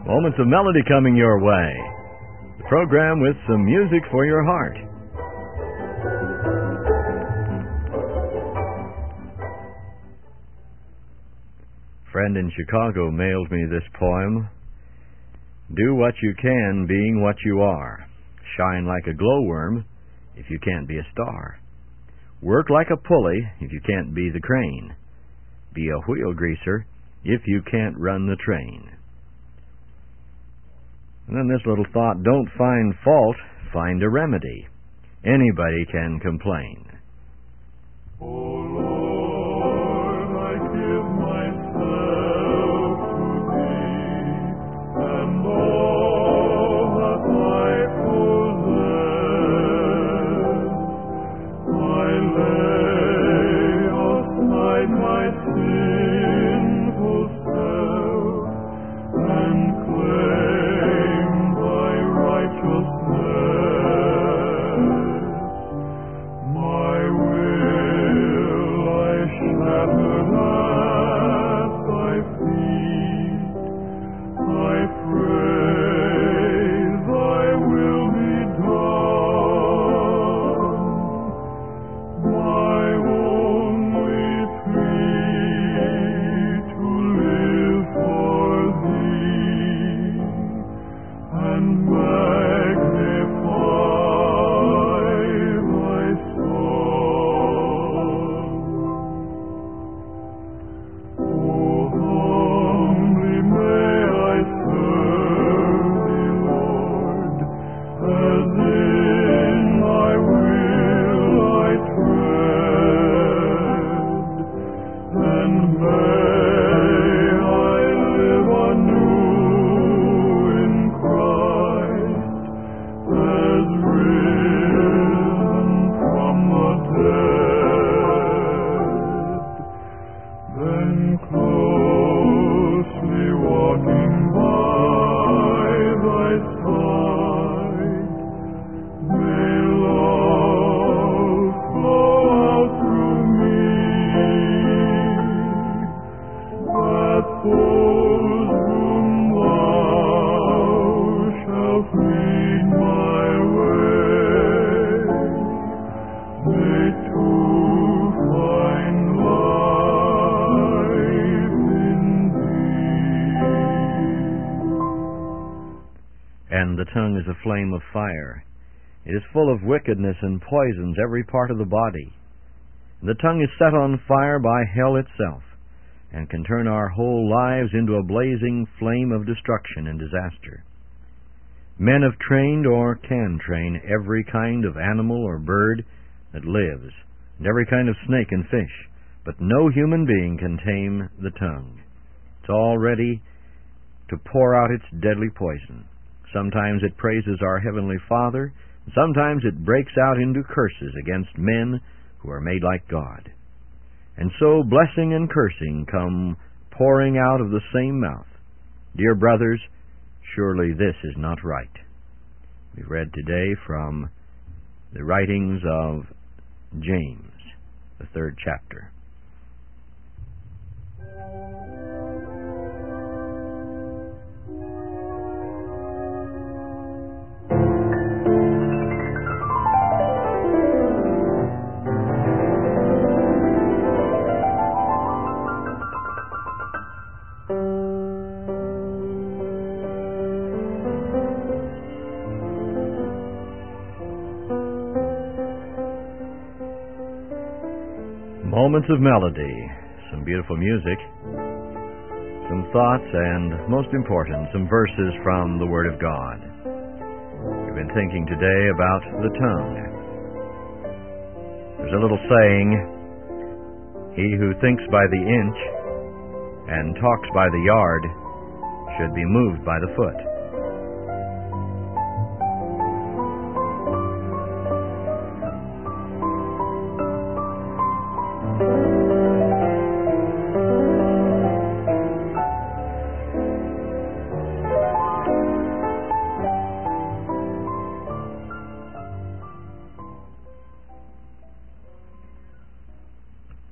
Moments of melody coming your way. The program with some music for your heart. A friend in Chicago mailed me this poem. Do what you can, being what you are. Shine like a glowworm if you can't be a star. Work like a pulley if you can't be the crane. Be a wheel greaser if you can't run the train. And then this little thought, don't find fault, find a remedy. Anybody can complain. Oh Lord, I give myself to Thee, and all that I possess, I lay aside my sinful self, and claim Thy righteousness. My will I shatter at Thy feet. I pray Thy will be done. My only plea to live for Thee and magnify Thy soul. Oh, humbly may I serve Thee, Lord, as in Thy will I tread, and may I live anew in Christ, as risen from the dead. Then closely walking by Thy side, may love flow out through me, that those whom Thou shalt lead my way may too find life in Thee. And the tongue is a flame of fire. It is full of wickedness and poisons every part of the body. The tongue is set on fire by hell itself, and can turn our whole lives into a blazing flame of destruction and disaster. Men have trained or can train every kind of animal or bird that lives, and every kind of snake and fish, but no human being can tame the tongue. It's all ready to pour out its deadly poison. Sometimes it praises our Heavenly Father, and sometimes it breaks out into curses against men who are made like God. And so blessing and cursing come pouring out of the same mouth. Dear brothers, surely this is not right. We read today from the writings of James, the 3rd chapter. Moments of melody, some beautiful music, some thoughts, and most important, some verses from the Word of God. We've been thinking today about the tongue. There's a little saying, he who thinks by the inch and talks by the yard should be moved by the foot.